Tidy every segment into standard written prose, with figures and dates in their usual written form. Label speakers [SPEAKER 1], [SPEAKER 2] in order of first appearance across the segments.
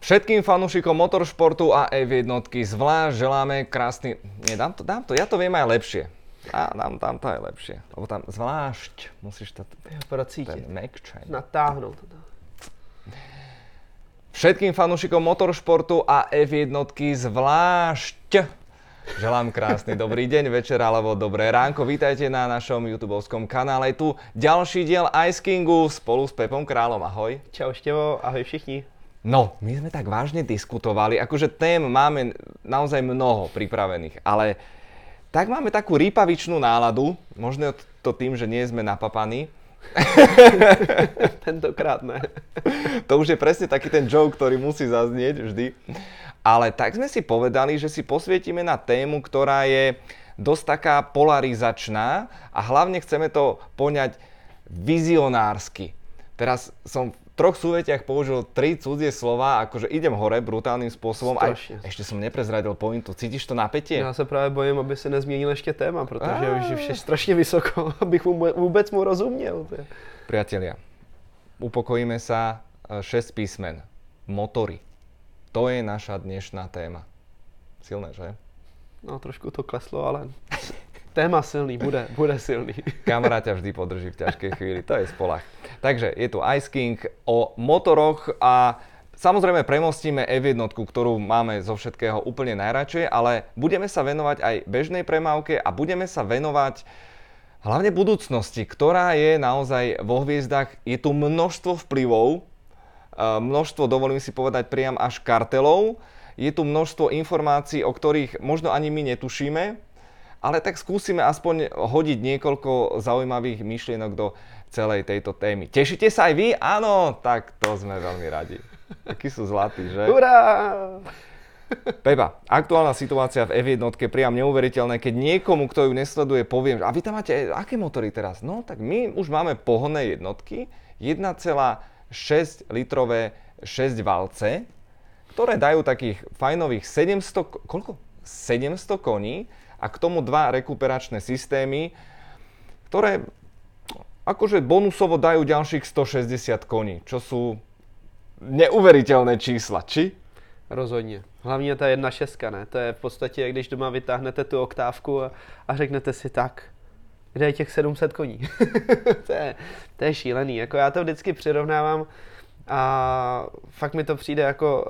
[SPEAKER 1] Všetkým fanúšikom motoršportu a F1 zvlášť želáme krásny... Nie, dám to, ja to viem aj lepšie. Dám to aj lepšie. Lebo tam zvlášť musíš ten mekčaj.
[SPEAKER 2] Natáhnout to.
[SPEAKER 1] Všetkým fanúšikom motoršportu a F1 zvlášť želám krásny dobrý deň, večer alebo dobré ránko. Vítajte na našom YouTubeovskom kanále. Tu ďalší diel Ice Kingu spolu s Pepom Kráľom. Ahoj.
[SPEAKER 2] Čau Števo, ahoj všichni.
[SPEAKER 1] No, my sme tak vážne diskutovali, akože tém máme naozaj mnoho pripravených, ale tak máme takú rýpavičnú náladu, možno to tým, že nie sme napapaní.
[SPEAKER 2] Tentokrát ne.
[SPEAKER 1] To už je presne taký ten joke, ktorý musí zaznieť vždy. Ale tak sme si povedali, že si posvietime na tému, ktorá je dosť taká polarizačná a hlavne chceme to poňať vizionársky. Teraz som v 3 súvetiach použil 3 cudzie slova, akože idem hore brutálnym spôsobom. Aj ešte som neprezradil pointu. Cítiš to napätie?
[SPEAKER 2] Já se právě bojím, aby se nezměnil ještě téma, protože už je strašně vysoko, abych vůbec mu rozuměl.
[SPEAKER 1] Priatelia, upokojíme sa, 6 písmen. Motory. To je naša dnešná téma. Silné, že?
[SPEAKER 2] No, trošku to kleslo, ale téma silný, bude silný.
[SPEAKER 1] Kamarát ťa vždy podrží v ťažkej chvíli, to je spolach. Takže je tu Ice King o motoroch a samozrejme premostíme F1, ktorú máme zo všetkého úplne najradšej, ale budeme sa venovať aj bežnej premávke a budeme sa venovať hlavne budúcnosti, ktorá je naozaj vo hviezdach. Je tu množstvo vplyvov, množstvo, dovolím si povedať, priam až kartelov. Je tu množstvo informácií, o ktorých možno ani my netušíme, ale tak skúsime aspoň hodiť niekoľko zaujímavých myšlienok do celej tejto témy. Tešíte sa aj vy? Áno, tak to sme veľmi radi. Takí sú zlatí, že?
[SPEAKER 2] Hurá!
[SPEAKER 1] Pepa, aktuálna situácia v F1 priam neuveriteľné, keď niekomu, kto ju nesleduje, poviem, že a vy tam máte aké motory teraz? No, tak my už máme pohonné jednotky, 1,6 litrové 6 valce, ktoré dajú takých fajnových 700 koní a k tomu 2 rekuperačné systémy, ktoré akože bonusovo dajú ďalších 160 koní, čo sú neuveriteľné čísla, či?
[SPEAKER 2] Rozhodně. Hlavně ta 1.6, ne? To je v podstatě, když doma vytáhnete tu oktávku a řeknete si tak, kde je těch 700 koní? to je šílený. Jako já to vždycky přirovnávám a fakt mi to přijde jako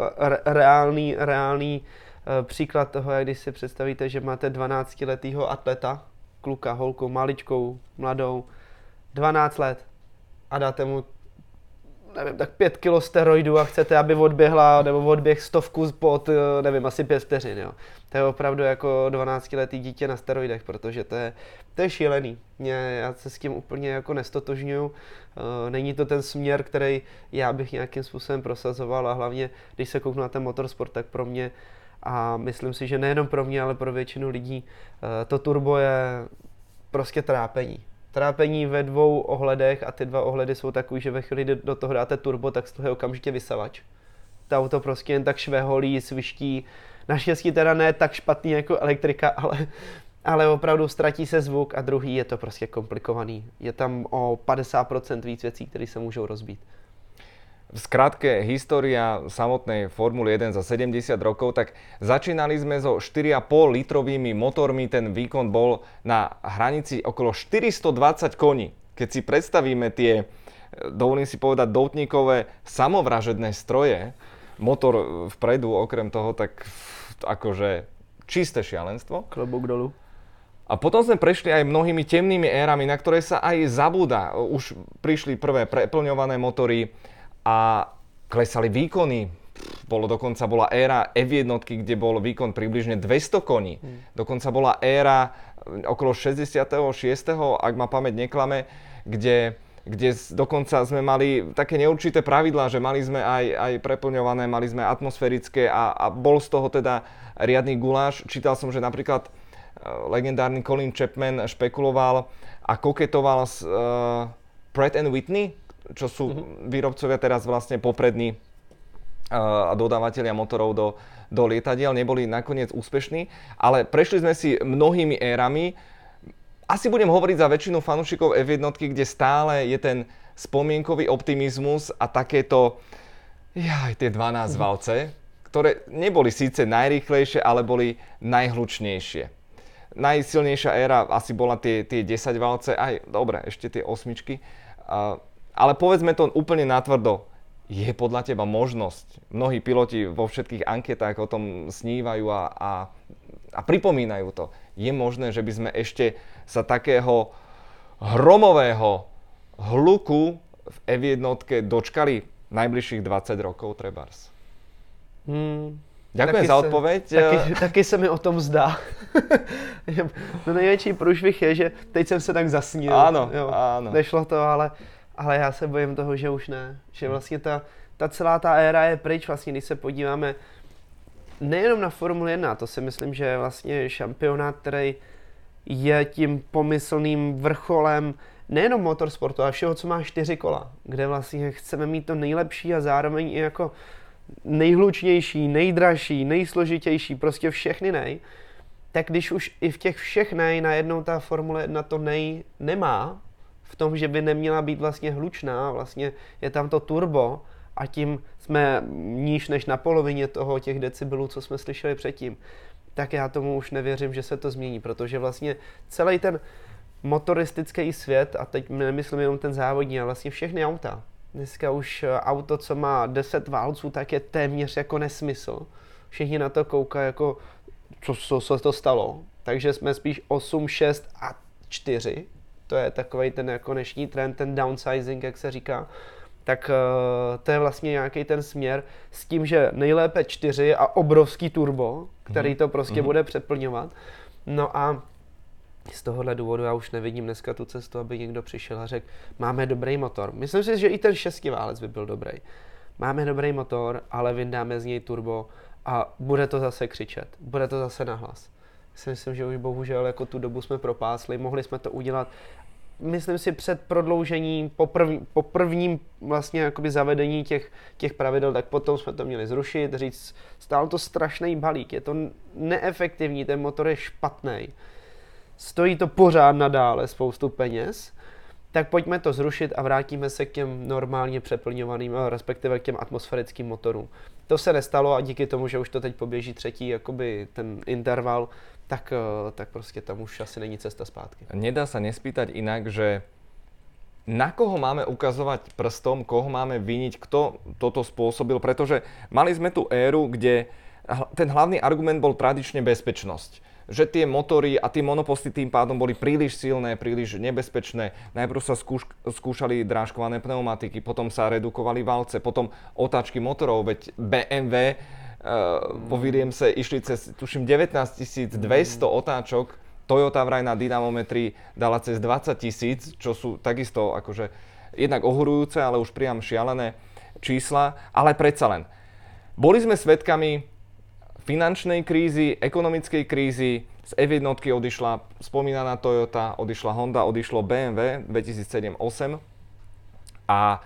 [SPEAKER 2] reálný příklad toho, jak když si představíte, že máte 12letýho atleta, kluka, holku, maličkou, mladou, 12 let a dáte mu, nevím, tak 5 kg steroidů a chcete, aby odběhla nebo odběh 100 pod, nevím, asi 5 vteřin, jo. To je opravdu jako 12letý dítě na steroidech, protože to je šílený. Já se s tím úplně jako nestotožňuju. Není to ten směr, který já bych nějakým způsobem prosazoval a hlavně, když se kouknu na ten motorsport, tak pro mě a myslím si, že nejenom pro mě, ale pro většinu lidí to turbo je prostě trápení. Trápení ve 2 ohledech a ty 2 ohledy jsou takový, že ve chvíli, kdy do toho dáte turbo, tak z toho je okamžitě vysavač. To auto prostě jen tak šveholí, sviští. Naštěstí teda ne tak špatný jako elektrika, ale opravdu ztratí se zvuk a druhý je to prostě komplikovaný. Je tam o 50% víc věcí, které se můžou rozbít.
[SPEAKER 1] V skratke, história samotnej Formuly 1 za 70 rokov, tak začínali sme so 4,5 litrovými motormi, ten výkon bol na hranici okolo 420 koní. Keď si predstavíme tie, dovolím si povedať, doutníkové samovražedné stroje, motor vpredu okrem toho, tak akože čisté šialenstvo.
[SPEAKER 2] Klobouk dolu.
[SPEAKER 1] A potom sme prešli aj mnohými temnými érami, na ktoré sa aj zabúda. Už prišli prvé preplňované motory, a klesali výkony. Bola éra F1, kde bol výkon približne 200 koní. Dokonca bola éra okolo 66., ak ma pamäť neklame, kde dokonca sme mali také neurčité pravidlá, že mali sme aj preplňované, mali sme atmosférické a bol z toho teda riadny guláš. Čítal som, že napríklad legendárny Colin Chapman špekuloval a koketoval s Pratt & Whitney, čo sú výrobcovia teraz vlastne poprední a dodávateľia motorov do lietadiel, neboli nakoniec úspešní, ale prešli sme si mnohými érami. Asi budem hovoriť za väčšinu fanúšikov F1, kde stále je ten spomienkový optimizmus a takéto Jaj, tie 12 valce, ktoré neboli síce najrýchlejšie, ale boli najhlučnejšie. Najsilnejšia éra asi bola tie 10 valce, aj dobre, ešte tie osmičky. Ale povedzme to úplne natvrdo, je podľa teba možnosť, mnohí piloti vo všetkých anketách o tom snívajú a pripomínajú to, je možné, že by sme ešte sa takého hromového hluku v F1 dočkali najbližších 20 rokov trebárs? Ďakujem za odpověď.
[SPEAKER 2] Taky se mi o tom zdá. No největší průšvih je, že teď jsem se tak zasnil.
[SPEAKER 1] Ano,
[SPEAKER 2] jo.
[SPEAKER 1] ano.
[SPEAKER 2] Nešlo to, ale já se bojím toho, že už ne. Že vlastně ta celá ta éra je pryč, vlastně, když se podíváme nejenom na Formuli 1, to si myslím, že je vlastně šampionát, který je tím pomyslným vrcholem nejenom motorsportu, ale všeho, co má 4 kola, kde vlastně chceme mít to nejlepší a zároveň i jako nejhlučnější, nejdražší, nejsložitější, prostě všechny tak když už i v těch všech najednou ta Formule 1 to nemá, v tom, že by neměla být vlastně hlučná, vlastně je tam to turbo a tím jsme níž než na polovině toho těch decibelů, co jsme slyšeli předtím, tak já tomu už nevěřím, že se to změní, protože vlastně celý ten motoristický svět, a teď nemyslím jenom ten závodní, ale vlastně všechny auta. Dneska už auto, co má 10 válců, tak je téměř jako nesmysl. Všichni na to koukají jako, co se to stalo. Takže jsme spíš 8, 6 a 4. To je takovej ten jako dnešní trend, ten downsizing, jak se říká. Tak to je vlastně nějaký ten směr s tím, že nejlépe 4 a obrovský turbo, který to prostě bude přeplňovat. No a z tohohle důvodu já už nevidím dneska tu cestu, aby někdo přišel a řekl, máme dobrý motor. Myslím si, že i ten 6válec by byl dobrý. Máme dobrý motor, ale vyndáme z něj turbo a bude to zase křičet, bude to zase nahlas. Myslím, že už bohužel jako tu dobu jsme propásli, mohli jsme to udělat, myslím si před prodloužením, po prvním vlastně jakoby zavedení těch pravidel, tak potom jsme to měli zrušit, říct, stál to strašný balík, je to neefektivní, ten motor je špatný. Stojí to pořád nadále spoustu peněz, tak pojďme to zrušit a vrátíme se k těm normálně přeplňovaným, respektive k těm atmosférickým motorům. To se nestalo a díky tomu, že už to teď poběží třetí jakoby ten interval, tak prostě tam už asi není cesta zpátky.
[SPEAKER 1] Nedá sa nespýtať inak, že na koho máme ukazovať prstom, koho máme viniť, kto toto spôsobil, pretože mali sme tú éru, kde ten hlavný argument bol tradične bezpečnosť. Že tie motory a tie monoposty tým pádom boli príliš silné, príliš nebezpečné. Najprv sa skúšali drážkované pneumatiky, potom sa redukovali valce, potom otáčky motorov, veď BMW po Williamse išli cez, tuším, 19 200 otáčok, Toyota vraj na dynamometrii dala cez 20 000, čo sú takisto akože jednak ohurujúce, ale už priam šialené čísla, ale predsa len. Boli sme svedkami finančnej krízy, ekonomickej krízy, z F1 odišla spomínaná Toyota, odišla Honda, odišlo BMW 2007-2008 a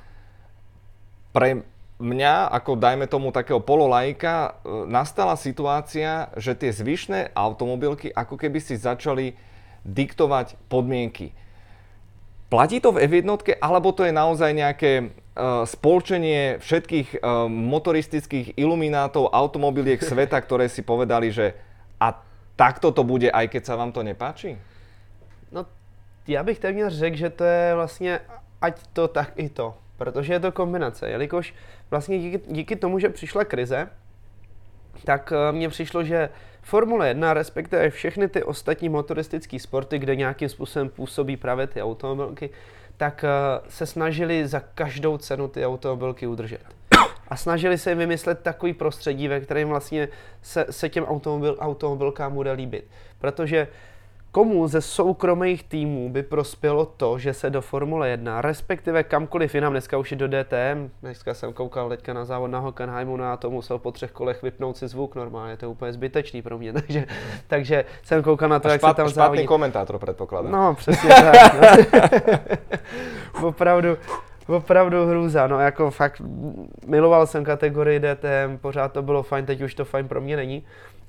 [SPEAKER 1] pre mňa, ako dajme tomu takého pololajka, nastala situácia, že tie zvyšné automobilky ako keby si začali diktovať podmienky. Platí to v F1, alebo to je naozaj nejaké spolčenie všetkých motoristických iluminátov automobiliek sveta, ktoré si povedali, že a takto to bude, aj keď sa vám to nepáči?
[SPEAKER 2] No, já bych téměř řekl, že to je vlastně ať to, tak i to. Protože je to kombinace, jelikož vlastně díky tomu, že přišla krize, tak mně přišlo, že Formule 1, respektive všechny ty ostatní motoristické sporty, kde nějakým způsobem působí právě ty automobilky, tak se snažili za každou cenu ty automobilky udržet. A snažili se jim vymyslet takový prostředí, ve kterém vlastně se těm automobilkám bude líbit. Protože komu ze soukromých týmů by prospělo to, že se do Formule 1, respektive kamkoliv jinam, dneska už i do DTM, dneska jsem koukal teďka na závod na Hockenheimu, na to musel po 3 kolech vypnout si zvuk normálně, to je úplně zbytečný pro mě, takže jsem koukal na to, jak se tam závodí.
[SPEAKER 1] Špatný komentátor, předpokládám.
[SPEAKER 2] No, přesně tak. No. Opravdu hrůza, no jako fakt miloval jsem kategorii DTM, pořád to bylo fajn, teď už to fajn pro mě není.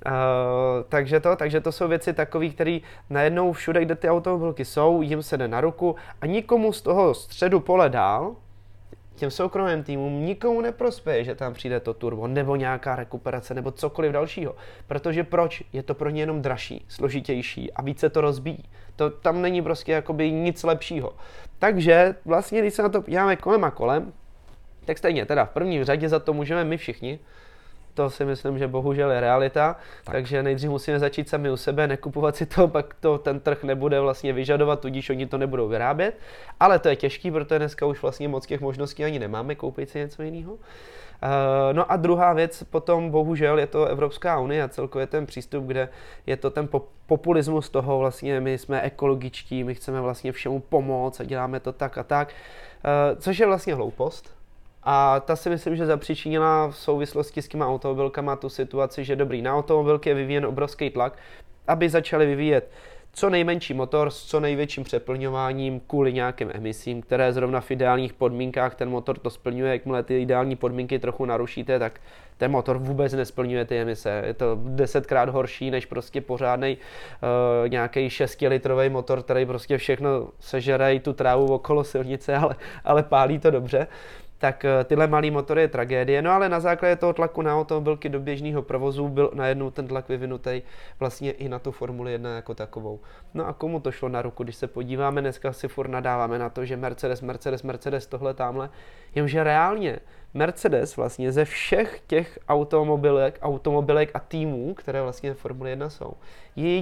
[SPEAKER 2] Takže to jsou věci takové, které najednou všude, kde ty automobilky jsou, jim se jde na ruku a nikomu z toho středu pole dál, těm soukromým týmům nikomu neprospěje, že tam přijde to turbo, nebo nějaká rekuperace, nebo cokoliv dalšího. Protože proč? Je to pro ně jenom dražší, složitější a více to rozbíjí. Tam není prostě jakoby nic lepšího. Takže vlastně, když se na to podíváme kolem a kolem, tak stejně teda v první řadě za to můžeme my všichni. To si myslím, že bohužel je realita, takže nejdřív musíme začít sami u sebe, nekupovat si to, pak to ten trh nebude vlastně vyžadovat, tudíž oni to nebudou vyrábět, ale to je těžký, protože dneska už vlastně moc těch možností ani nemáme, koupit si něco jiného. No a druhá věc potom bohužel je to Evropská unie a celkově ten přístup, kde je to ten populismus toho vlastně, my jsme ekologičtí, my chceme vlastně všemu pomoct a děláme to tak a tak, což je vlastně hloupost. A ta si myslím, že zapříčinila v souvislosti s těma automobilkama tu situaci, že dobrý, na automobilky je vyvíjen obrovský tlak, aby začali vyvíjet co nejmenší motor s co největším přeplňováním kvůli nějakým emisím, které zrovna v ideálních podmínkách ten motor to splňuje. Jakmile ty ideální podmínky trochu narušíte, tak ten motor vůbec nesplňuje ty emise. Je to 10krát horší než prostě pořádnej nějaký 6-litrový motor, který prostě všechno sežere i tu trávu okolo silnice, ale pálí to dobře. Tak tyhle malý motory je tragédie, no ale na základě toho tlaku na automobilky do běžného provozu byl najednou ten tlak vyvinutý vlastně i na tu Formuli 1 jako takovou. No a komu to šlo na ruku, když se podíváme, dneska si furt nadáváme na to, že Mercedes, tohle tamhle, jenže reálně Mercedes vlastně ze všech těch automobilek a týmů, které vlastně v Formuli 1 jsou, je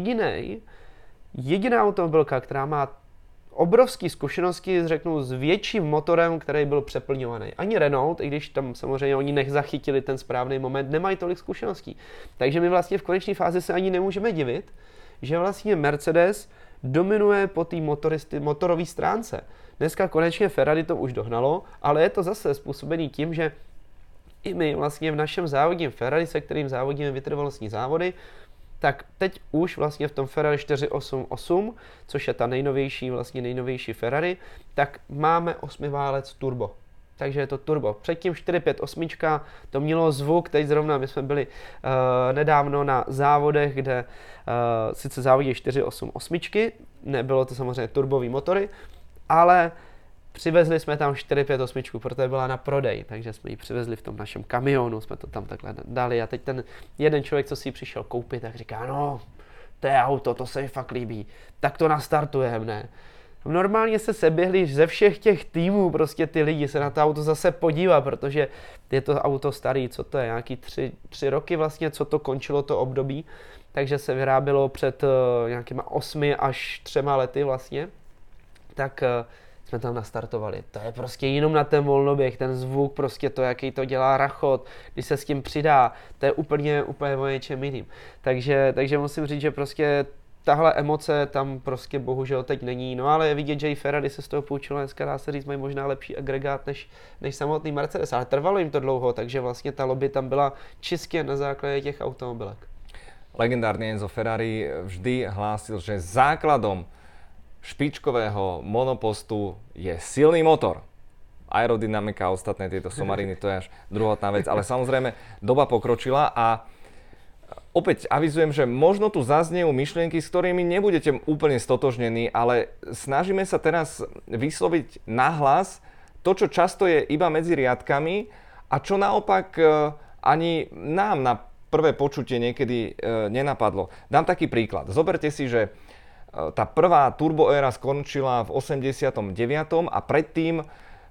[SPEAKER 2] jediná automobilka, která má obrovské zkušenosti, řeknu, s větším motorem, který byl přeplňovaný. Ani Renault, i když tam samozřejmě oni nezachytili ten správný moment, nemají tolik zkušeností. Takže my vlastně v konečné fázi se ani nemůžeme divit, že vlastně Mercedes dominuje po té motorové stránce. Dneska konečně Ferrari to už dohnalo, ale je to zase způsobený tím, že i my vlastně v našem závodním Ferrari, se kterým závodíme vytrvalostní závody, tak teď už vlastně v tom Ferrari 488, což je ta nejnovější Ferrari, tak máme 8válec turbo. Takže je to turbo. Předtím 458 to mělo zvuk, teď zrovna my jsme byli nedávno na závodech, kde sice závodí 488, nebylo to samozřejmě turbový motory, ale přivezli jsme tam 458, protože byla na prodej, takže jsme ji přivezli v tom našem kamionu, jsme to tam takhle dali a teď ten jeden člověk, co si ji přišel koupit, tak říká, no, to je auto, to se mi fakt líbí, tak to nastartujeme, ne? Normálně se seběhli ze všech těch týmů, prostě ty lidi se na to auto zase podívat, protože je to auto starý, co to je, nějaký 3 roky vlastně, co to končilo to období, takže se vyrábělo před nějakýma 8 až 3 lety vlastně, tak jsme tam nastartovali. To je prostě jenom na ten volnoběh, ten zvuk, prostě to, jaký to dělá rachot, když se s tím přidá, to je úplně o něčem jiným. Takže musím říct, že prostě tahle emoce tam prostě bohužel teď není, no ale je vidět, že i Ferrari se z toho poučilo, dneska dá se říct, mají možná lepší agregát než samotný Mercedes, ale trvalo jim to dlouho, takže vlastně ta lobby tam byla čistě na základě těch automobilek.
[SPEAKER 1] Legendárny Enzo Ferrari vždy hlásil, že základom špičkového monopostu je silný motor. Aerodynamika a ostatné tieto somariny, to je až druhotná vec, ale samozrejme doba pokročila a opäť avizujem, že možno tu zaznejú myšlienky, s ktorými nebudete úplne stotožnení, ale snažíme sa teraz vysloviť nahlas to, čo často je iba medzi riadkami a čo naopak ani nám na prvé počutie niekedy nenapadlo. Dám taký príklad. Zoberte si, že tá prvá turboéra skončila v 89. a predtým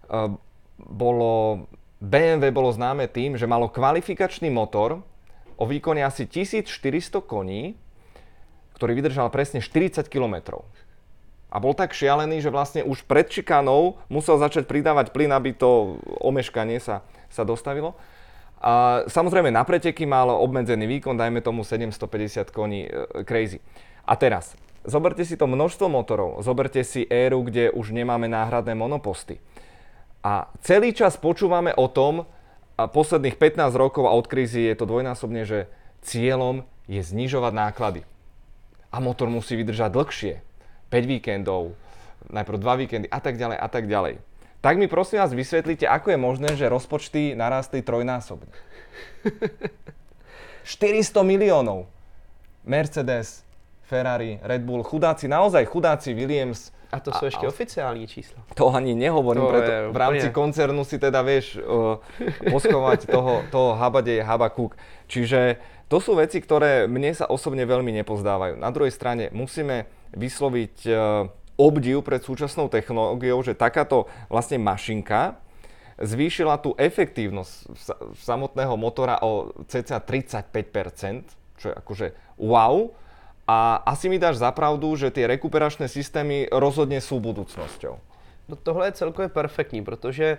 [SPEAKER 1] BMW bolo známe tým, že malo kvalifikačný motor o výkone asi 1400 koní, ktorý vydržal presne 40 km. A bol tak šialený, že vlastne už pred šikanou musel začať pridávať plyn, aby to omeškanie sa dostavilo. A samozrejme na preteky mal obmedzený výkon, dajme tomu 750 koní, crazy. A teraz zoberte si to množstvo motorov, zoberte si éru, kde už nemáme náhradné monoposty. A celý čas počúvame o tom, a posledných 15 rokov a od krízy je to dvojnásobne, že cieľom je znižovať náklady. A motor musí vydržať dlhšie. 5 víkendov, najprv 2 víkendy a tak ďalej a tak ďalej. Tak mi prosím vás vysvetlite, ako je možné, že rozpočty narástli trojnásobne. 400 miliónov. Mercedes Ferrari, Red Bull, chudáci, naozaj chudáci Williams.
[SPEAKER 2] A to jsou ještě oficiální čísla.
[SPEAKER 1] To ani nehovorím, preto v rámci koncernu si teda vieš poschovať toho Habadej Habakuk. Čiže to sú veci, ktoré mne sa osobne veľmi nepozdávajú. Na druhej strane musíme vysloviť obdiv pred súčasnou technológiou, že takáto vlastne mašinka zvýšila tú efektívnosť samotného motora o cca 35%, čo je akože wow. A asi mi dáš za pravdu, že ty rekuperačné systémy rozhodně jsou budoucnosťou.
[SPEAKER 2] No tohle je celkově perfektní, protože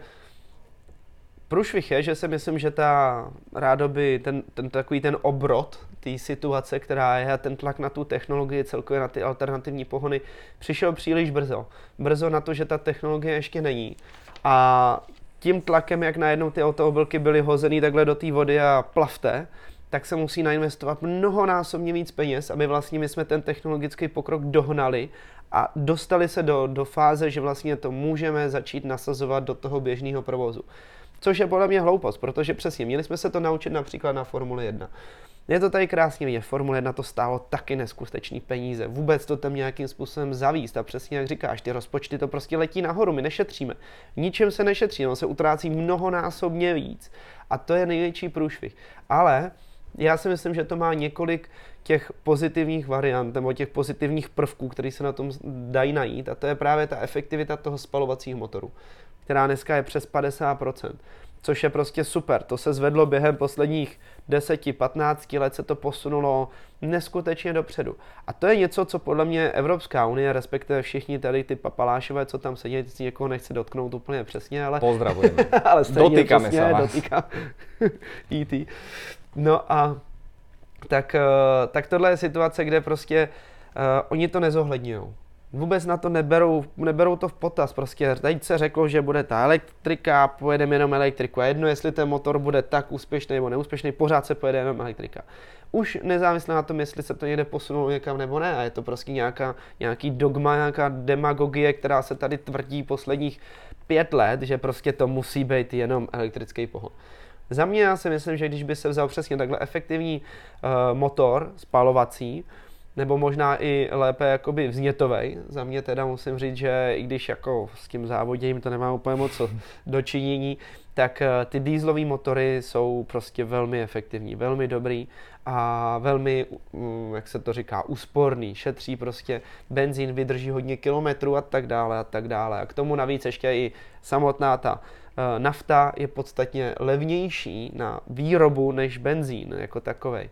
[SPEAKER 2] průšvih je, že si myslím, že rádoby takový ten obrot té situace, která je, a ten tlak na tu technologii, celkově na ty alternativní pohony, přišel příliš brzo. Brzo na to, že ta technologie ještě není. A tím tlakem, jak najednou ty automobilky byly hozený takhle do té vody a plavte, tak se musí nainvestovat mnohonásobně víc peněz, aby vlastně my jsme ten technologický pokrok dohnali a dostali se do fáze, že vlastně to můžeme začít nasazovat do toho běžného provozu. Což je podle mě hloupost, protože přesně, měli jsme se to naučit například na Formuli 1. Je to tady krásně vidět, Formule 1 to stálo taky neskutečný peníze, vůbec to tam nějakým způsobem zavíst a přesně jak říkáš, ty rozpočty to prostě letí nahoru, my nešetříme. Ničem se nešetří, on se utrácí mnohonásobně víc a to je největší průšvih. Ale já si myslím, že to má několik těch pozitivních variant nebo těch pozitivních prvků, které se na tom dají najít a to je právě ta efektivita toho spalovacího motoru, která dneska je přes 50%, což je prostě super. To se zvedlo během posledních 10-15 let, se to posunulo neskutečně dopředu. A to je něco, co podle mě Evropská unie, respektive všichni tady ty papalášové, co tam sedí, si někoho nechci dotknout úplně přesně, ale...
[SPEAKER 1] Pozdravujeme.
[SPEAKER 2] Ale
[SPEAKER 1] dotýkáme se vás.
[SPEAKER 2] Dotýká. E.T. No a tak tohle je situace, kde prostě oni to nezohledňujou. Vůbec na to neberou to v potaz. Prostě teď se řeklo, že bude ta elektrika, pojedeme jenom elektriku. A jedno, jestli ten motor bude tak úspěšný nebo neúspěšný, pořád se pojede jenom elektrika. Už nezávisle na tom, jestli se to někde posunulo někam nebo ne. A je to prostě nějaký dogma, nějaká demagogie, která se tady tvrdí posledních 5 let, že prostě to musí být jenom elektrický pohon. Za mě já si myslím, že když by se vzal přesně takhle efektivní motor spalovací, nebo možná i lépe jakoby vznětovej, za mě teda musím říct, že i když jako s tím závoděním to nemá úplně moc dočinění, tak ty dieselové motory jsou prostě velmi efektivní, velmi dobrý a velmi, jak se to říká, úsporný, šetří prostě benzín, vydrží hodně kilometrů a tak dále a tak dále. A k tomu navíc ještě i samotná ta nafta je podstatně levnější na výrobu než benzín jako takovej.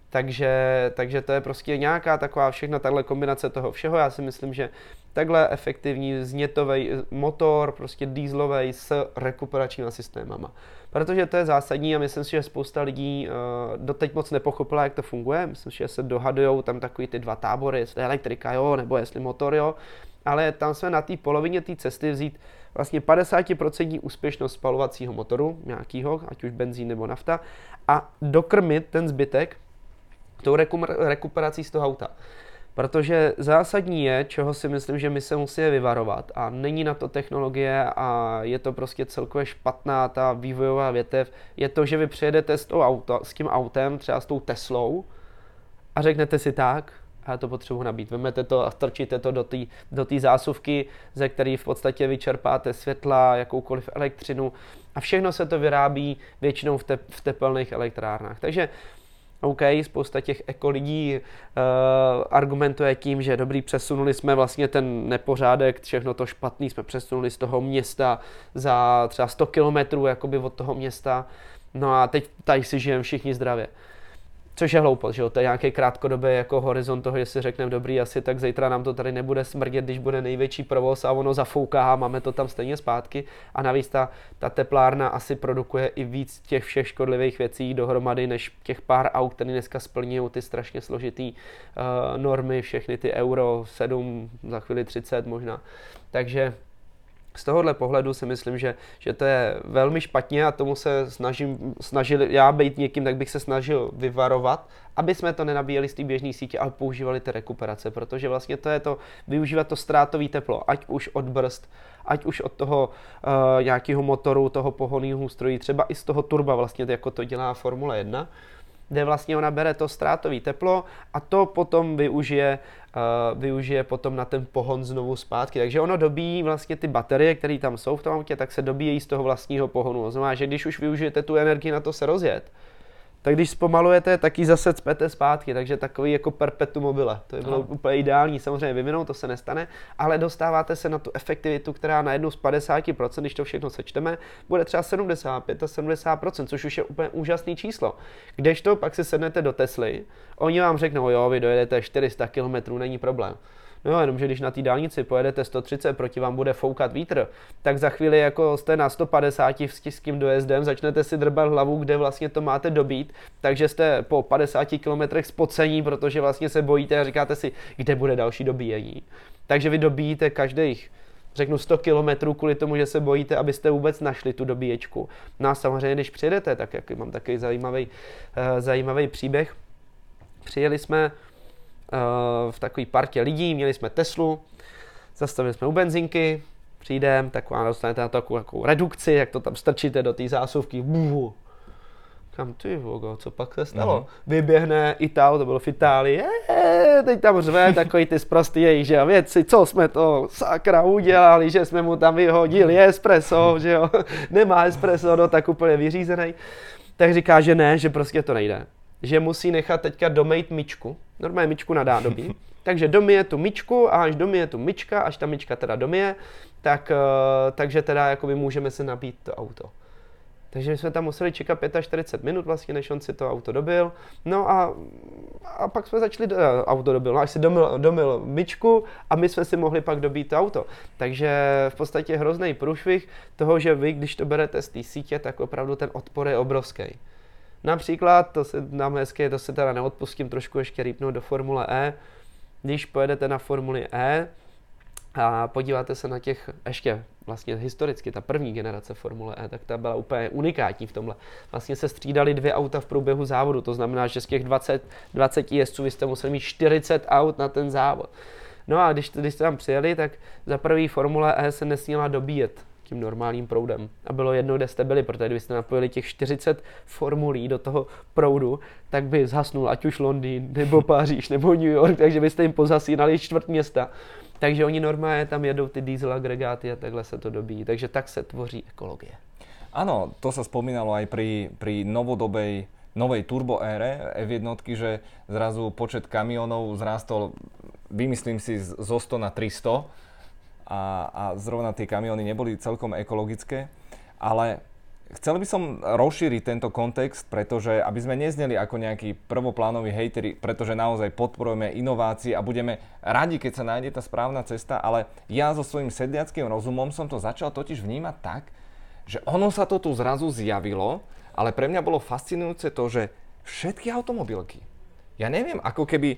[SPEAKER 2] Takže to je prostě nějaká taková všechna tahle kombinace toho všeho. Já si myslím, že takhle efektivní vznětový motor, prostě dieselový s rekuperačníma systémama. Protože to je zásadní a myslím si, že spousta lidí doteď moc nepochopila, jak to funguje. Myslím si, že se dohadujou tam takový ty dva tábory, jestli elektrika, jo, nebo jestli motor, jo. Ale tam jsme na té polovině té cesty vzít vlastně 50% úspěšnost spalovacího motoru, nějakýho, ať už benzín nebo nafta, a dokrmit ten zbytek tou rekuperací z toho auta. Protože zásadní je, čeho si myslím, že my se musíme vyvarovat a není na to technologie a je to prostě celkově špatná ta vývojová větev, je to, že vy přijedete s tím autem, třeba s tou Teslou a řeknete si tak, já to potřebuji nabít. Vemete to a strčíte to do té zásuvky, ze které v podstatě vyčerpáte světla, jakoukoliv elektřinu a všechno se to vyrábí většinou v tepelných elektrárnách. Takže OK, spousta těch ekolidí argumentuje tím, že dobrý, přesunuli jsme vlastně ten nepořádek, všechno to špatný jsme přesunuli z toho města za třeba 100 kilometrů jakoby od toho města, no a teď tady si žijeme všichni zdravě. Což je hloupost, že jo, to je nějaký krátkodobý jako horizont toho, že si řekneme dobrý, asi tak zítra nám to tady nebude smrdět, když bude největší provoz a ono zafouká a máme to tam stejně zpátky a navíc ta teplárna asi produkuje i víc těch všech škodlivých věcí dohromady, než těch pár aut, které dneska splňují ty strašně složitý normy, všechny ty Euro 7, za chvíli 30 možná, takže z tohohle pohledu si myslím, že to je velmi špatně a tomu se snažil já být někým, tak bych se snažil vyvarovat, aby jsme to nenabíjeli z té běžné sítě, ale používali ty rekuperace, protože vlastně to je to, využívat to ztrátový teplo, ať už od brzd, ať už od toho nějakého motoru, toho pohonného ústrojí, třeba i z toho turba vlastně, jako to dělá Formule 1, kde vlastně ona bere to ztrátové teplo a to potom využije potom na ten pohon znovu zpátky. Takže ono dobíjí vlastně ty baterie, které tam jsou v tom autě, tak se dobíjejí z toho vlastního pohonu. To znamená, že když už využijete tu energii na to se rozjet, tak když zpomalujete, tak ji zase cpete zpátky, takže takový jako perpetuum mobile. To je bylo úplně ideální, samozřejmě vyvinout, to se nestane, ale dostáváte se na tu efektivitu, která najednou z 50%, když to všechno sečteme, bude třeba 75 a 70%, což už je úplně úžasné číslo. Kdežto pak si sednete do Tesly, oni vám řeknou, jo, vy dojedete 400 km, není problém. No, jenomže když na té dálnici pojedete 130, proti vám bude foukat vítr, tak za chvíli jako jste na 150 s tím dojezdem, začnete si drbat hlavu, kde vlastně to máte dobít, takže jste po 50 kilometrech spocení, protože vlastně se bojíte a říkáte si, kde bude další dobíjení. Takže vy dobíjíte každých, řeknu 100 kilometrů kvůli tomu, že se bojíte, abyste vůbec našli tu dobíječku. No a samozřejmě, když přijedete, tak jak mám takový zajímavý příběh, přijeli jsme v takové partě lidí, měli jsme Teslu, zastavili jsme u benzinky, přijdem, tak vám dostanete na takovou redukci, jak to tam strčíte do té zásuvky. Kam ty vogo, co pak se stalo? Vyběhne Ital, to bylo v Itálii, teď tam řve takový ty sprostý že věci, co jsme to sakra udělali, že jsme mu tam vyhodili espresso, že jo, nemá espresso, no tak úplně vyřízený. Tak říká, že ne, že prostě to nejde. Že musí nechat teďka domejt myčku, normálně myčku na nádobí, takže domije tu myčku a až domije tu myčka, až ta myčka teda domije, takže teda jakoby můžeme se nabít to auto. Takže jsme tam museli čekat 45 minut vlastně, než on si to auto dobil, no a pak jsme začali, auto dobil, no až si domil myčku a my jsme si mohli pak dobít to auto. Takže v podstatě hrozný průšvih toho, že vy, když to berete z té sítě, tak opravdu ten odpor je obrovský. Například, to se nám hezky, to se teda neodpustím trošku ještě rýpnout do Formule E. Když pojedete na Formuli E a podíváte se na těch, ještě vlastně historicky, ta první generace Formule E, tak ta byla úplně unikátní v tomhle. Vlastně se střídali 2 auta v průběhu závodu, to znamená, že z těch 20 jezdců vy jste museli mít 40 aut na ten závod. No a když jste tam přijeli, tak za první Formule E se nesměla dobíjet tím normálním proudem. A bylo jedno, kde jste byli, protože kdybyste napojili těch 40 formulí do toho proudu, tak by zhasnul ať už Londýn, nebo Paříž, nebo New York, takže byste jim pozasínali čtvrt města. Takže oni normálně tam jedou ty diesel agregáty a takhle se to dobíjí. Takže tak se tvoří ekologie.
[SPEAKER 1] Áno, to sa spomínalo aj pri novej turbo ére F1, že zrazu počet kamionov zrástol, vymyslím si, zo 100 na 300. A zrovna tie kamióny neboli celkom ekologické, ale chcel by som rozšíriť tento kontext, pretože aby sme nezneli ako nejakí prvoplánoví hejteri, pretože naozaj podporujeme inovácie a budeme radi, keď sa nájde tá správna cesta, ale ja so svojím sedliackým rozumom som to začal totiž vnímať tak, že ono sa to tu zrazu zjavilo, ale pre mňa bolo fascinujúce to, že všetky automobilky, ja neviem, ako keby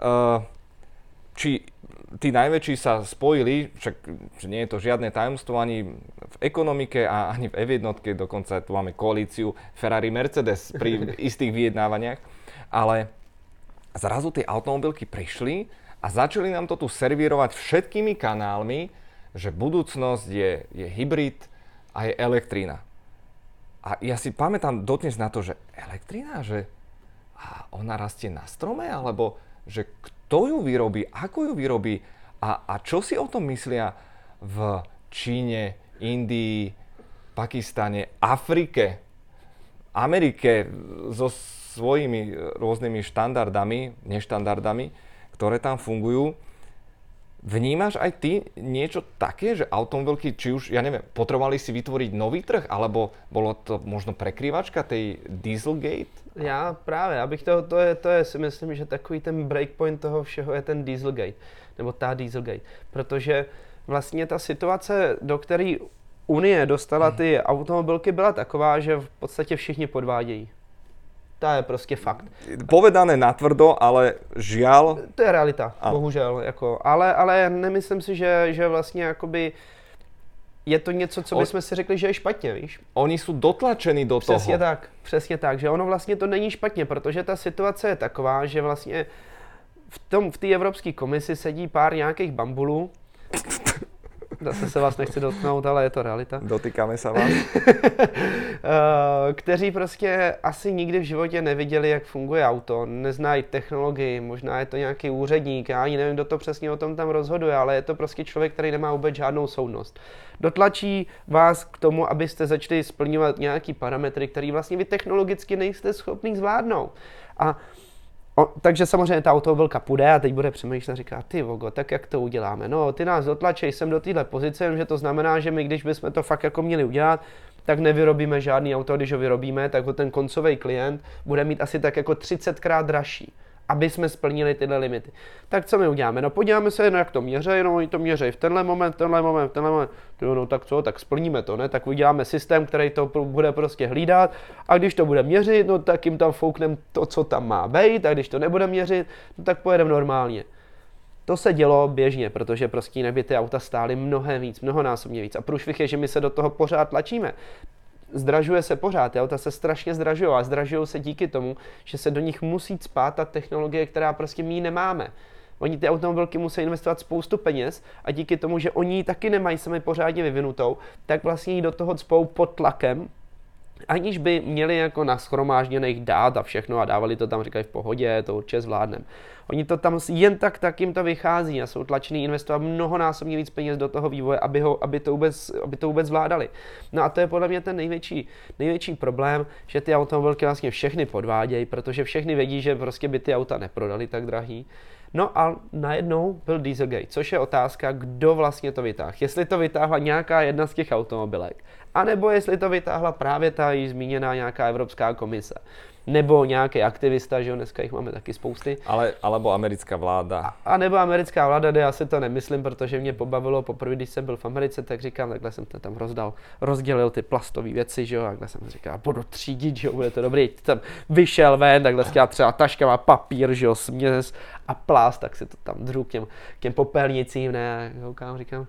[SPEAKER 1] či tí najväčší sa spojili, však nie je to žiadne tajomstvo ani v ekonomike a ani v F1, dokonca tu máme koalíciu Ferrari-Mercedes pri istých vyjednávaniach, ale zrazu tie automobilky prišli a začali nám to tu servírovať všetkými kanálmi, že budúcnosť je hybrid a je elektrina. A ja si pamätám dodnes na to, že elektrina, že ona rastie na strome, alebo že kto ju vyrobí, ako ju vyrobí a čo si o tom myslia v Číne, Indii, Pakistane, Afrike, Amerike so svojimi rôznymi štandardami, neštandardami, ktoré tam fungujú. Vnímaš aj ty niečo také, že automobilky, či už, ja neviem, potrebovali si vytvoriť nový trh, alebo bolo to možno prekrývačka tej Dieselgate?
[SPEAKER 2] Já právě, abych to je si myslím, že takový ten breakpoint toho všeho je ten Dieselgate, nebo ta Dieselgate, protože vlastně ta situace, do které Unie dostala ty automobilky, byla taková, že v podstatě všichni podvádějí. To je prostě fakt.
[SPEAKER 1] Povedané natvrdo, ale žiaľ.
[SPEAKER 2] To je realita, bohužel. Jako, ale nemyslím si, že vlastně jakoby je to něco, co bychom si řekli, že je špatně, víš?
[SPEAKER 1] Oni jsou dotlačení do toho.
[SPEAKER 2] Přesně tak, že ono vlastně to není špatně, protože ta situace je taková, že vlastně v té Evropské komisi sedí pár nějakých bambulů, zase se vás nechci dotknout, ale je to realita.
[SPEAKER 1] Dotýkáme se vás.
[SPEAKER 2] Kteří prostě asi nikdy v životě neviděli, jak funguje auto, neznají technologii, možná je to nějaký úředník, já ani nevím, kdo to přesně o tom tam rozhoduje, ale je to prostě člověk, který nemá vůbec žádnou soudnost. Dotlačí vás k tomu, abyste začali splňovat nějaký parametry, který vlastně vy technologicky nejste schopný zvládnout. Takže samozřejmě ta automobilka půjde a teď bude přemýšlet a říká, ty vogo, tak jak to uděláme? No, ty nás dotlačej sem do téhle pozice, že to znamená, že my, když bychom to fakt jako měli udělat, tak nevyrobíme žádný auto, když ho vyrobíme, tak ho ten koncový klient bude mít asi tak jako 30krát dražší, aby jsme splnili tyhle limity. Tak co my uděláme? No podíváme se, jak to měří, no oni to měří v tenhle moment. No tak co, tak splníme to, ne? Tak uděláme systém, který to bude prostě hlídat a když to bude měřit, no tak jim tam foukneme to, co tam má být, a když to nebude měřit, no tak pojedeme normálně. To se dělo běžně, protože prostě jinak by ty auta stály mnohonásobně víc. A průšvih je, že my se do toho pořád tlačíme. Zdražuje se pořád, ty auta se strašně zdražují a zdražují se díky tomu, že se do nich musí cpát ta technologie, která prostě my nemáme. Oni ty automobilky musí investovat spoustu peněz a díky tomu, že oni ji taky nemají sami pořádně vyvinutou, tak vlastně ji do toho cpou pod tlakem, aniž by měli jako nashromážděných dát a všechno a dávali to tam, říkají v pohodě, to určitě zvládneme. Oni to tam jen tak jim to vychází a jsou tlačení investovat mnohonásobně víc peněz do toho vývoje, aby to vůbec zvládali. No a to je podle mě ten největší problém, že ty automobilky vlastně všechny podvádějí, protože všechny vědí, že prostě by ty auta neprodali tak drahý. No a najednou byl Dieselgate, což je otázka, kdo vlastně to vytáhl. Jestli to vytáhla nějaká jedna z těch automobilek, anebo jestli to vytáhla právě ta již zmíněná nějaká Evropská komise. Nebo nějaký aktivista, že jo, dneska jich máme taky spousty.
[SPEAKER 1] Alebo americká vláda.
[SPEAKER 2] A nebo americká vláda, já si to nemyslím, protože mě pobavilo poprvé, když jsem byl v Americe, tak říkám, takhle jsem to tam rozdělil ty plastové věci, že jo, takhle jsem říkal, budu třídit, že jo, bude to dobrý, tam vyšel ven, takhle stěla třeba taška má papír, že jo, směs a plast, tak si to tam dřu k těm popelnicím, ne, koukám, říkám,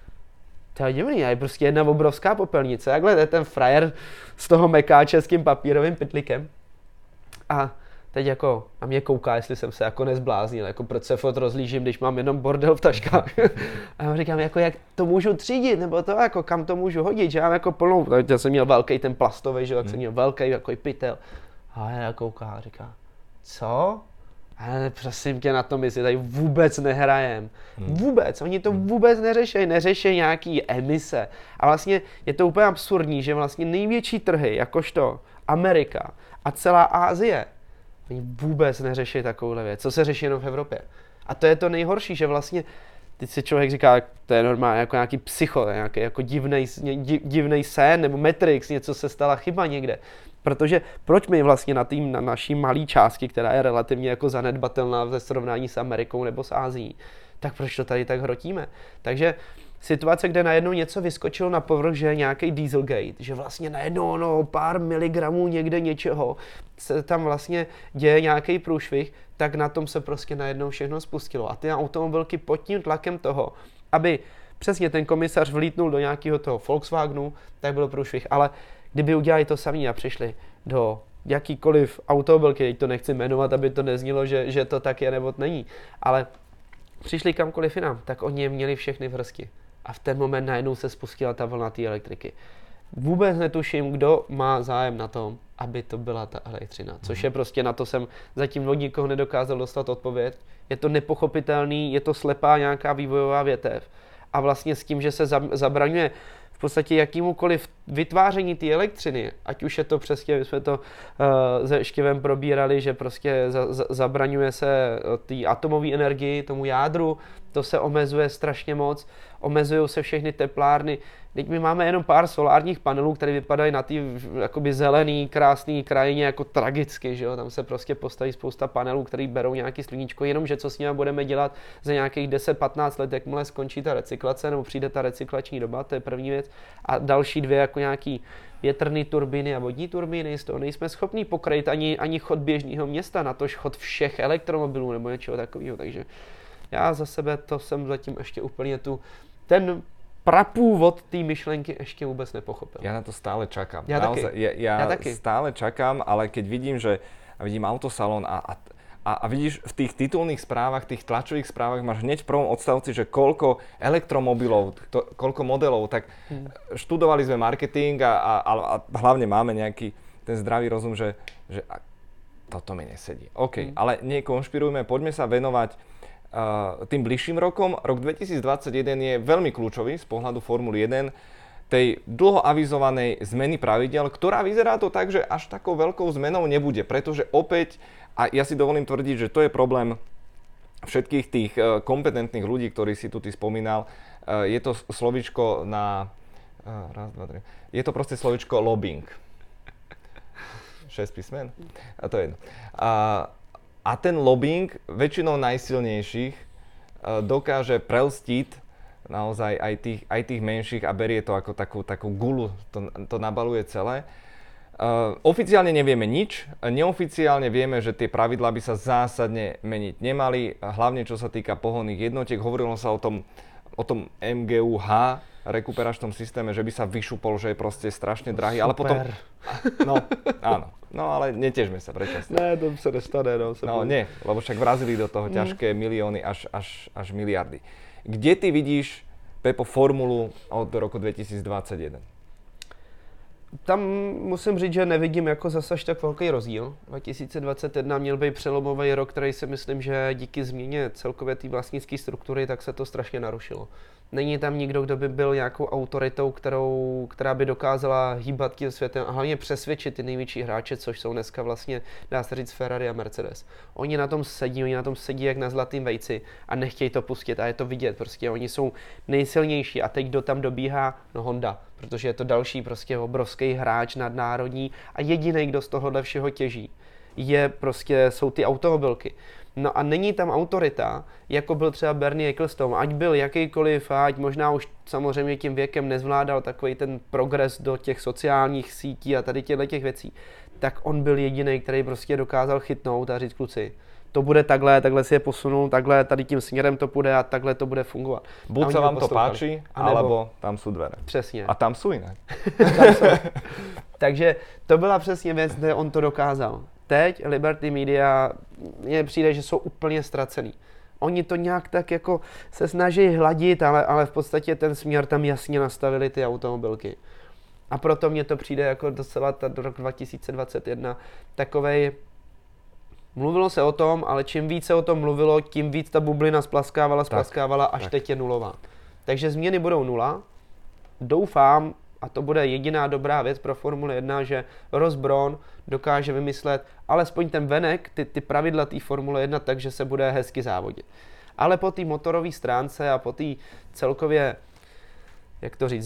[SPEAKER 2] to je divný, je prostě jedna obrovská popelnice, takhle je ten frajer z toho mekáče s tím papírovým pytlikem. A teď jako na mě kouká, jestli jsem se jako nezbláznil, jako proč se fot rozlížím, když mám jenom bordel v taškách. A já říkám, jako jak to můžu třídit, nebo to jako kam to můžu hodit, že já mám jako plnou, tak já jsem měl velký ten plastový, že tak jsem měl velký jako pytel. A já kouká a říká, co? Ale prosím tě, na tom my si tady vůbec nehrajem. Vůbec, oni to vůbec neřeší nějaký emise. A vlastně je to úplně absurdní, že vlastně největší trhy, jakožto Amerika a celá Asie, oni vůbec neřeší takovouhle věc, co se řeší jenom v Evropě. A to je to nejhorší, že vlastně teď si člověk říká, to je normálně jako nějaký psycho, nějaký jako divnej sen nebo Matrix, něco se stala chyba někde. Protože proč my vlastně na naší malé částky, která je relativně jako zanedbatelná ve srovnání s Amerikou nebo s Ázií, tak proč to tady tak hrotíme? Takže situace, kde najednou něco vyskočilo na povrch, že je nějaký Dieselgate, že vlastně najednou pár miligramů někde něčeho se tam vlastně děje nějaký průšvih, tak na tom se prostě najednou všechno spustilo. A ty automobilky pod tím tlakem toho, aby přesně ten komisař vlítnul do nějakého toho Volkswagenu, tak byl průšvih. Ale kdyby udělali to samý a přišli do jakýkoliv automobilky, teď to nechci jmenovat, aby to neznělo, že to tak je nebo není, ale přišli kamkoliv jinam, tak oni je měli všechny v hrsti. A v ten moment najednou se spustila ta vlna té elektriky. Vůbec netuším, kdo má zájem na tom, aby to byla ta elektřina. Což je prostě, na to jsem zatím od nikoho nedokázal dostat odpověď. Je to nepochopitelný, je to slepá nějaká vývojová větev. A vlastně s tím, že se zabraňuje v podstatě jakýmukoliv vytváření té elektřiny, ať už je to přesně, my jsme to se Štivem probírali, že prostě zabraňuje se té atomové energii, tomu jádru, to se omezuje strašně moc, omezují se všechny teplárny. Teď my máme jenom pár solárních panelů, které vypadají na té jakoby zelený, krásný krajině jako tragicky, že jo? Tam se prostě postaví spousta panelů, které berou nějaký sluníčko, jenomže co s nimi budeme dělat za nějakých 10-15 let, jakmile skončí ta recyklace nebo přijde ta recyklační doba, to je první věc. A další dvě jako nějaký větrné turbíny a vodní turbíny, z toho nejsme schopní pokrýt ani chod běžného města, natož chod všech elektromobilů nebo něčeho takového, takže já za sebe to jsem zatím ještě úplně ten prapůvod té myšlenky ještě vůbec nepochopil.
[SPEAKER 1] Ja na to stále čakám.
[SPEAKER 2] Ja taky.
[SPEAKER 1] Ja taky stále čakám, ale keď vidím, že vidím autosalón a A vidíš, v tých titulných správach, tých tlačových správach máš hneď v prvom odstavci, že koľko elektromobilov, koľko modelov, tak študovali sme marketing a hlavne máme nejaký ten zdravý rozum, že toto mi nesedí. OK, ale nekonšpirujme, poďme sa venovať tým bližším rokom. Rok 2021 je veľmi kľúčový z pohľadu Formuly 1, tej dlho avizovanej zmeny pravidiel, ktorá vyzerá to tak, že až takou veľkou zmenou nebude, pretože opäť, a ja si dovolím tvrdiť, že to je problém všetkých tých kompetentných ľudí, ktorí si tu ty spomínal, je to slovíčko na... Je to proste slovíčko lobbying. 6 písmen? A to je jedno. A ten lobbying väčšinou najsilnejších dokáže prelstiť naozaj aj tých menších a berie to ako takú gulu, to nabaluje celé. Oficiálne nevieme nič, neoficiálne vieme, že tie pravidlá by sa zásadne meniť nemali, hlavne čo sa týka pohonných jednotiek. Hovorilo sa o tom MGU-H, rekuperačnom systéme, že by sa vyšupol, že je proste strašne drahý, ale potom... No, áno. No ale netežme sa predčasne.
[SPEAKER 2] Ne, to sa nestane.
[SPEAKER 1] No nie, lebo však vrazili do toho ťažké milióny až miliardy. Kde ty vidíš, Pepo, formulu od roku 2021?
[SPEAKER 2] Tam musím říct, že nevidím jako zase až tak velký rozdíl. 2021 měl být přelomový rok, který si myslím, že díky změně celkově té vlastnické struktury, tak se to strašně narušilo. Není tam nikdo, kdo by byl nějakou autoritou, která by dokázala hýbat tím světem a hlavně přesvědčit ty největší hráče, což jsou dneska vlastně, dá se říct, Ferrari a Mercedes. Oni na tom sedí jak na zlatým vejci a nechtějí to pustit a je to vidět, prostě oni jsou nejsilnější a teď kdo tam dobíhá, no Honda, protože je to další prostě obrovský hráč nadnárodní a jediný, kdo z tohohle všeho těží, jsou ty automobilky. No a není tam autorita, jako byl třeba Bernie Ecclestone, ať byl jakýkoliv, ať možná už samozřejmě tím věkem nezvládal takový ten progres do těch sociálních sítí a tady těch věcí, tak on byl jediný, který prostě dokázal chytnout a říct kluci, to bude takhle si je posunul, takhle tady tím směrem to půjde a takhle to bude fungovat.
[SPEAKER 1] Buď se vám to páči, alebo tam jsou dvere.
[SPEAKER 2] Přesně.
[SPEAKER 1] A tam jsou jinak.
[SPEAKER 2] Takže to byla přesně věc, kde on to dokázal. Teď Liberty Media, mně přijde, že jsou úplně ztracený. Oni to nějak tak jako se snaží hladit, ale v podstatě ten směr tam jasně nastavili ty automobilky. A proto mně to přijde jako docela do rok 2021 takovej. Mluvilo se o tom, ale čím víc se o tom mluvilo, tím víc ta bublina splaskávala, až teď je nulová. Takže změny budou nula. Doufám, a to bude jediná dobrá věc pro Formule 1, že Ross Brawn dokáže vymyslet alespoň ten venek, ty pravidla té Formule 1, takže se bude hezky závodit. Ale po té motorové stránce a po té celkově, jak to říct,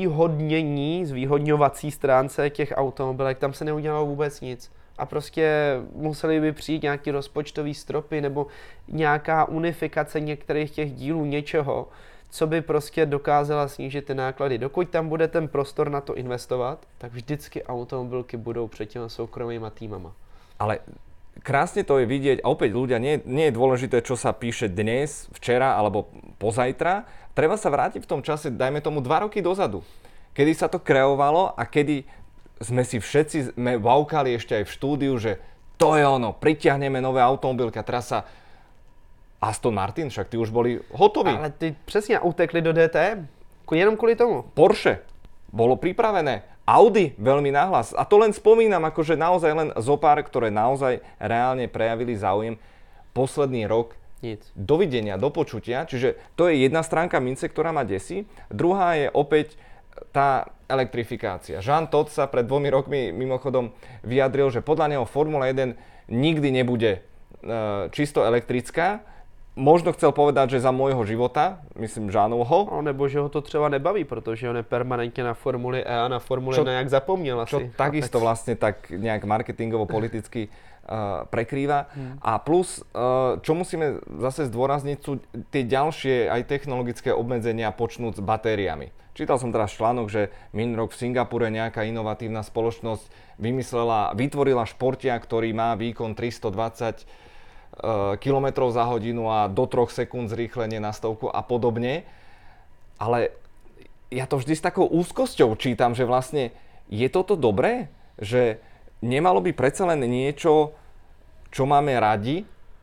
[SPEAKER 2] zvýhodňovací stránce těch automobilek, tam se neudělalo vůbec nic. A prostě museli by přijít nějaký rozpočtový stropy nebo nějaká unifikace některých těch dílů něčeho, co by prostě dokázala snížit ty náklady. Dokud tam bude ten prostor na to investovat, tak vždycky automobilky budou před těma soukromýma týmama.
[SPEAKER 1] Ale krásne to je vidieť, a opäť ľudia, nie je dôležité, čo sa píše dnes, včera alebo pozajtra. Treba sa vrátiť v tom čase, dajme tomu 2 roky dozadu, kedy sa to kreovalo a kedy sme si všetci vaukali ešte aj v štúdiu, že to je ono, pritiahneme nové automobilky a teraz sa Aston Martin, však ty už boli hotoví.
[SPEAKER 2] Ale ty přesně utekli do DTM, jenom kvůli tomu.
[SPEAKER 1] Porsche bolo pripravené, Audi veľmi nahlas. A to len spomínam, akože naozaj len zopár, ktoré naozaj reálne prejavili záujem. Posledný rok
[SPEAKER 2] nic.
[SPEAKER 1] Dovidenia, do počutia. Čiže to je jedna stránka mince, ktorá ma desí. Druhá je opäť tá elektrifikácia. Jean Todt sa pred 2 rokmi mimochodom vyjadril, že podľa neho Formula 1 nikdy nebude čisto elektrická. Možno chcel povedať, že za môjho života, myslím Žánovho.
[SPEAKER 2] No, nebo že ho to třeba nebaví, protože on je permanentně na Formuli E a na Formule 1 jak zapomněl asi.
[SPEAKER 1] Čo takisto vlastne tak nejak marketingovo-politicky prekrýva. A plus, čo musíme zase zdôrazniť, sú tie ďalšie aj technologické obmedzenia počnúť s batériami. Čítal som teraz článok, že minulý rok v Singapure nejaká inovatívna spoločnosť vytvorila športia, ktorý má výkon 320 km za hodinu a do 3 sekúnd zrýchlenie na stovku a podobne. Ale ja to vždy s takou úzkosťou čítam, že vlastne je toto dobré? Že nemalo by predsa len niečo, čo máme radi,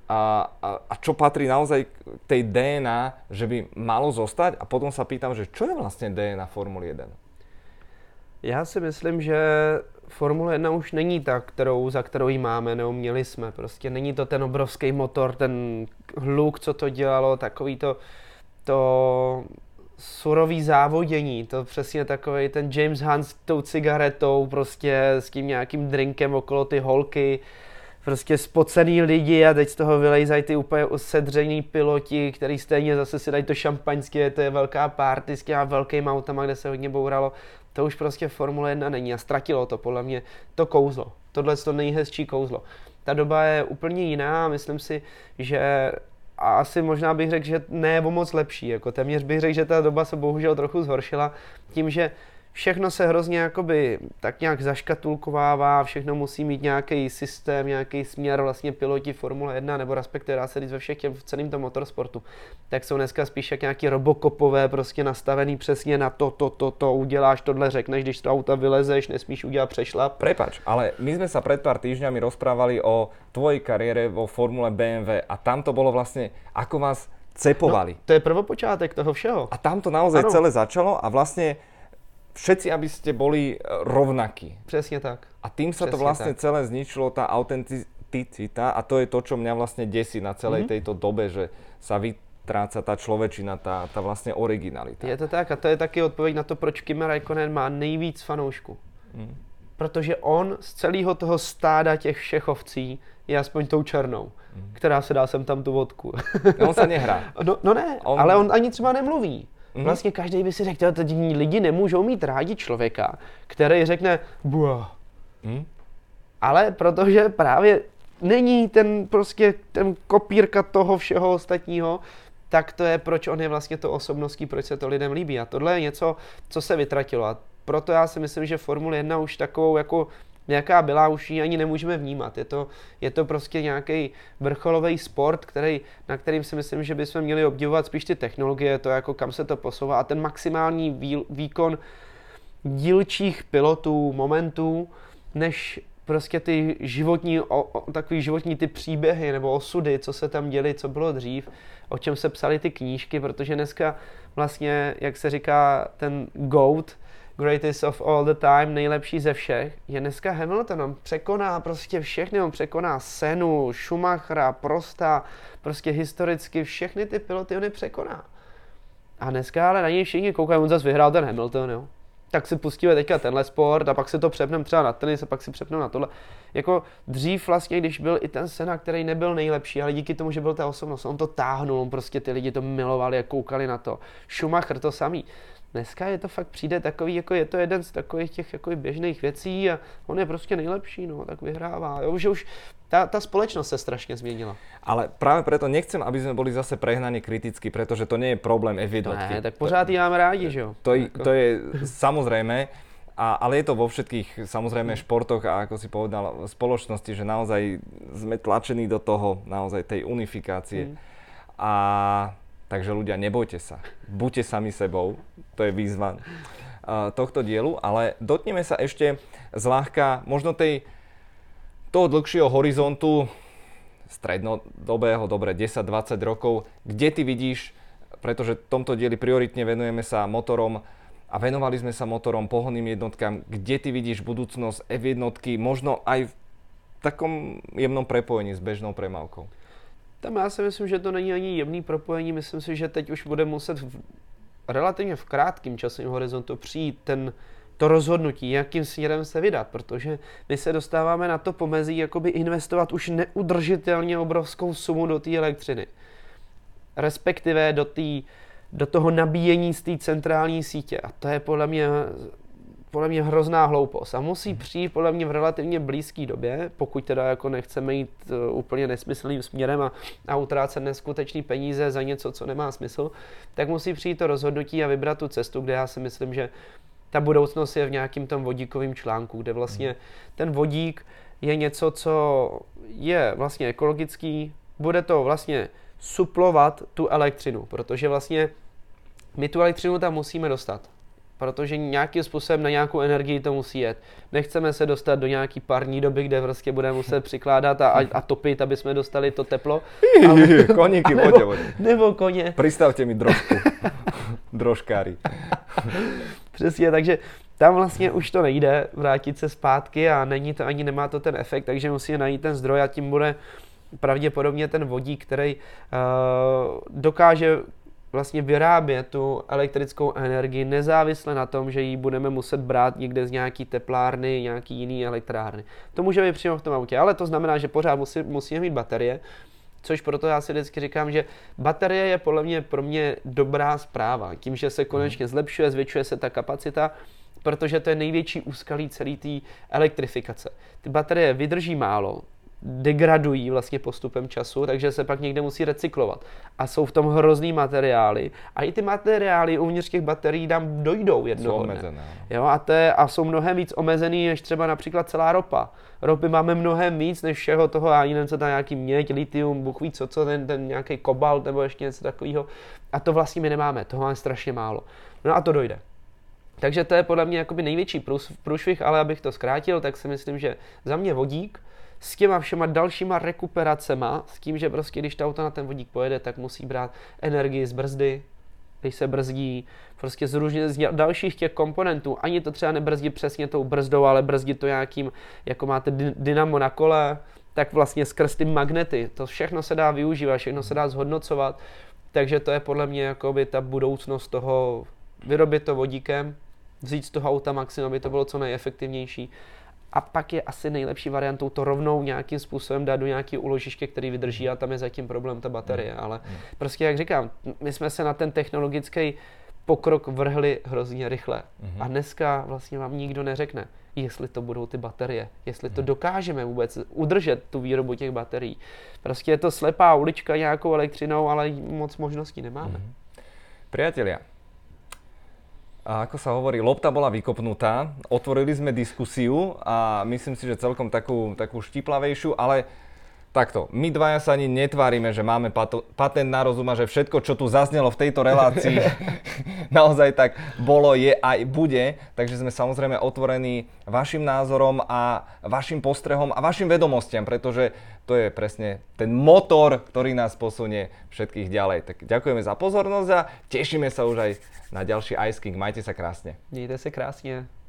[SPEAKER 1] a čo patrí naozaj k tej DNA, že by malo zostať? A potom sa pýtam, že čo je vlastne DNA Formuly 1?
[SPEAKER 2] Já si myslím, že Formule 1 už není ta, za kterou ji máme, nebo měli jsme. Prostě není to ten obrovský motor, ten hluk, co to dělalo, takový to surový závodění, to přesně takový ten James Hunt s tou cigaretou, prostě s tím nějakým drinkem okolo ty holky, prostě spocený lidi a teď z toho vylejzají ty úplně usedřený piloti, který stejně zase si dají to šampaňské, to je velká party s těma velkýma autama, kde se hodně bouralo. To už prostě Formule 1 není a ztratilo to podle mě to kouzlo. Tohle je to nejhezčí kouzlo. Ta doba je úplně jiná a myslím si, že a asi možná bych řekl, že ne o moc lepší. Jako téměř bych řekl, že ta doba se bohužel trochu zhoršila tím, že všechno se hrozně jakoby tak nějak zaškatulkovává, všechno musí mít nějaký systém, nějaký směr, vlastně piloti Formule 1, nebo respektive dá se říct v celém tom motorsportu. Tak jsou dneska spíš jak nějaký robokopové, prostě nastavený přesně na to, uděláš tohle, řekneš, když z auta vylezeš, nesmíš udělat přešlap.
[SPEAKER 1] Prepač, ale my sme sa pred pár týždňami rozprávali o tvojej kariére vo Formule BMW a tam to bolo vlastne, ako vás cepovali.
[SPEAKER 2] No, to je prvopočátek toho všeho.
[SPEAKER 1] A tam to naozaj celé začalo a vlastne všetci, aby ste boli rovnakí.
[SPEAKER 2] Přesně tak.
[SPEAKER 1] A tým sa to vlastne celé zničilo, tá autenticita a to je to, čo mňa vlastne desí na celej tejto dobe, že sa vytráca tá človečina, tá vlastne originalita.
[SPEAKER 2] Je to tak a to je taky odpověď na to, proč Kimi Räikkönen má nejvíc fanoušků. Protože on z celého toho stáda těch všech ovcí je aspoň tou černou, která se dá sem tam tu vodku.
[SPEAKER 1] On sa nehrá.
[SPEAKER 2] No ne, ale on ani třeba nemluví. Vlastně každý by si řekl, že lidi nemůžou mít rádi člověka, který řekne buah. Ale protože právě není ten kopírka toho všeho ostatního, tak to je, proč on je vlastně to osobností, proč se to lidem líbí. A tohle je něco, co se vytratilo. A proto já si myslím, že Formule 1 už takovou, jako jaká byla, už ji ani nemůžeme vnímat. Je to prostě nějaký vrcholový sport, na kterým si myslím, že bychom měli obdivovat spíš ty technologie, to jako kam se to posouvá a ten maximální výkon dílčích pilotů, momentů, než prostě ty takový životní ty příběhy nebo osudy, co se tam děli, co bylo dřív, o čem se psaly ty knížky, protože dneska vlastně, jak se říká, ten GOAT, greatest of all the time, nejlepší ze všech, je dneska Hamilton. On překoná prostě všechny, on překoná Senu, Schumachera, Prosta, prostě historicky všechny ty piloty on je překoná. A dneska ale na něj všichni koukají, on zase vyhrál ten Hamilton, jo. Tak si pustíme teďka tenhle sport a pak si to přepneme třeba na tenis a pak si přepneme na tohle. Jako dřív vlastně, když byl i ten Senna, který nebyl nejlepší, ale díky tomu, že byl ta osobnost, on to táhnul, on prostě ty lidi to milovali a koukali na to. Schumacher to samý. Dneska je to fakt přijde takový, jako je to jeden z takových těch jako běžných věcí a on je prostě nejlepší, no, tak vyhrává. Jo, že už ta společnost se strašně změnila.
[SPEAKER 1] Ale práve preto nechcem, aby sme boli zase prehnane kritickí, pretože to nie je problém F1.
[SPEAKER 2] Ne, tak pořád ji máme rádi, že jo?
[SPEAKER 1] To je samozrejme, ale je to vo všetkých samozrejme športoch a ako si povedal, v spoločnosti, že naozaj sme tlačení do toho, naozaj tej unifikácie. Takže ľudia, nebojte sa, buďte sami sebou, to je výzva tohto dielu, ale dotkneme sa ešte zľahka možno toho dlhšieho horizontu, strednodobého, dobre 10-20 rokov, kde ty vidíš, pretože v tomto dieli prioritne venujeme sa motorom a venovali sme sa motorom, pohonným jednotkám, kde ty vidíš budúcnosť F1, možno aj v takom jemnom prepojení s bežnou premávkou?
[SPEAKER 2] Tam já si myslím, že to není ani jemný propojení, myslím si, že teď už bude muset relativně v krátkém časovém horizontu přijít to rozhodnutí, jakým směrem se vydat, protože my se dostáváme na to pomezí jakoby investovat už neudržitelně obrovskou sumu do té elektřiny. Respektive do toho nabíjení z té centrální sítě. A to je podle mě hrozná hloupost. A musí přijít podle mě v relativně blízké době, pokud teda jako nechceme jít úplně nesmyslným směrem a utrácet neskutečný peníze za něco, co nemá smysl, tak musí přijít to rozhodnutí a vybrat tu cestu, kde já si myslím, že ta budoucnost je v nějakým tom vodíkovém článku, kde vlastně ten vodík je něco, co je vlastně ekologický, bude to vlastně suplovat tu elektřinu, protože vlastně my tu elektřinu tam musíme dostat. protože nějakým způsobem na nějakou energii to musí jet. Nechceme se dostat do nějaký parní doby, kde prostě budeme muset přikládat a topit, aby jsme dostali to teplo.
[SPEAKER 1] Koníky, poďte.
[SPEAKER 2] Nebo koně.
[SPEAKER 1] Pristavte mi drožku. Drožkári.
[SPEAKER 2] Přesně, takže tam vlastně už to nejde vrátit se zpátky a není to ani nemá to ten efekt, takže musíme najít ten zdroj a tím bude pravděpodobně ten vodík, který dokáže vlastně vyrábět tu elektrickou energii nezávisle na tom, že ji budeme muset brát někde z nějaký teplárny, nějaký jiný elektrárny. To může být přímo v tom autě, ale to znamená, že pořád musíme mít baterie, což proto já si vždycky říkám, že baterie je podle mě pro mě dobrá zpráva. Tím, že se konečně zlepšuje, zvětšuje se ta kapacita, protože to je největší úskalí celé té elektrifikace. Ty baterie vydrží málo, degradují vlastně postupem času, takže se pak někde musí recyklovat. A jsou v tom hrozný materiály. A i ty materiály uvnitř těch baterií tam dojdou jednoho dne. Jo, a jsou mnohem víc omezený než třeba například celá ropa. Ropy máme mnohem víc než všeho toho, já nevím, co tam nějaký měď, litium, bůh ví co, ten nějaký kobalt nebo ještě něco takového. A to vlastně my nemáme, toho máme strašně málo. No a to dojde. Takže to je podle mě jakoby největší průšvih, ale abych to zkrátil, tak si myslím, že za mě vodík s těma všema dalšíma rekuperacema, s tím, že prostě když to auto na ten vodík pojede, tak musí brát energii z brzdy, když se brzdí, prostě z dalších těch komponentů. Ani to třeba nebrzdí přesně tou brzdou, ale brzdí to nějakým, jako máte dynamo na kole, tak vlastně skrz ty magnety. To všechno se dá využívat, všechno se dá zhodnocovat, takže to je podle mě jakoby ta budoucnost toho, vyrobit to vodíkem, vzít z toho auta maximum, aby to bylo co nejefektivnější. A pak je asi nejlepší variantou to rovnou nějakým způsobem dát do nějakého úložiště, který vydrží a tam je zatím problém ta baterie. Ale prostě jak říkám, my jsme se na ten technologický pokrok vrhli hrozně rychle. A dneska vlastně vám nikdo neřekne, jestli to budou ty baterie, jestli to dokážeme vůbec udržet tu výrobu těch baterií. Prostě je to slepá ulička nějakou elektřinou, ale moc možností nemáme.
[SPEAKER 1] Priatelia, a ako sa hovorí, lopta bola vykopnutá, otvorili sme diskusiu a myslím si, že celkom takú štiplavejšiu, ale takto, my dvaja sa ani netvárime, že máme patent na rozum a že všetko, čo tu zaznelo v tejto relácii, naozaj tak bolo, je aj bude, takže sme samozrejme otvorení vašim názorom a vašim postrehom a vašim vedomostiam, pretože to je presne ten motor, ktorý nás posunie všetkých ďalej. Tak ďakujeme za pozornosť a tešíme sa už aj na ďalší Ice King. Majte sa krásne.
[SPEAKER 2] Mějte se krásně.